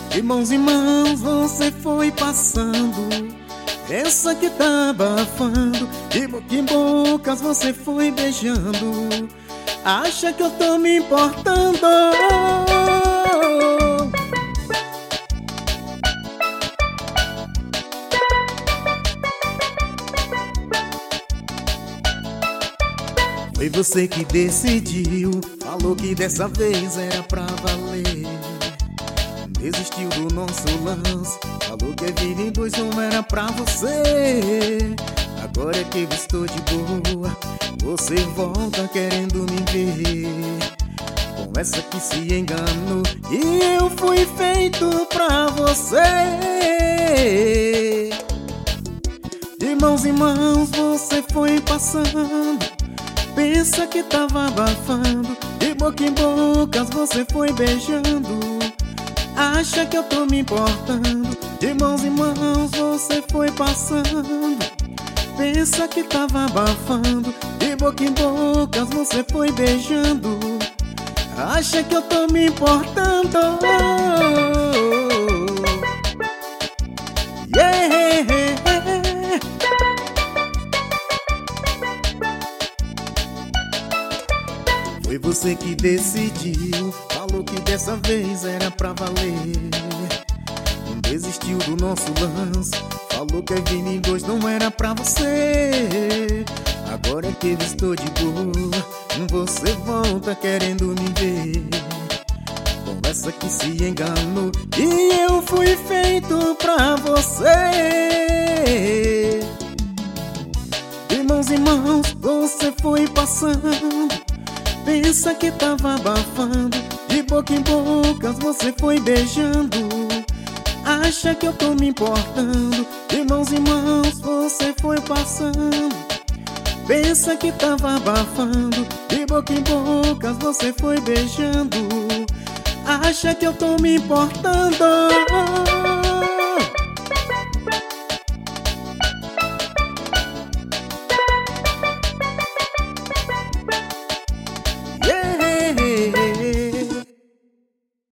De mãos em mãos você foi passando, pensa que tá abafando. De boca em bocas você foi beijando, acha que eu tô me importando. Foi você que decidiu, falou que dessa vez era pra valer. Desistiu do nosso lance, falou que a vida em dois não era pra você. Agora é que eu estou de boa, você volta querendo me ver. Com essa que se enganou, e eu fui feito pra você. De mãos em mãos você foi passando, pensa que tava abafando. De boca em bocas você foi beijando, acha que eu tô me importando. De mãos em mãos você foi passando, pensa que tava abafando. De boca em bocas você foi beijando, acha que eu tô me importando. Yeah. Foi você que decidiu, falou que dessa vez era pra valer. Desistiu do nosso lance, falou que a vida em dois não era pra você. Agora é que eu estou de boa, você volta querendo me ver. Com essa que se enganou, e eu fui feito pra você. De mãos em mãos você foi passando, pensa que tava abafando. De boca em bocas você foi beijando, acha que eu tô me importando. De mãos em mãos você foi passando, pensa que tava abafando. De boca em bocas você foi beijando, acha que eu tô me importando.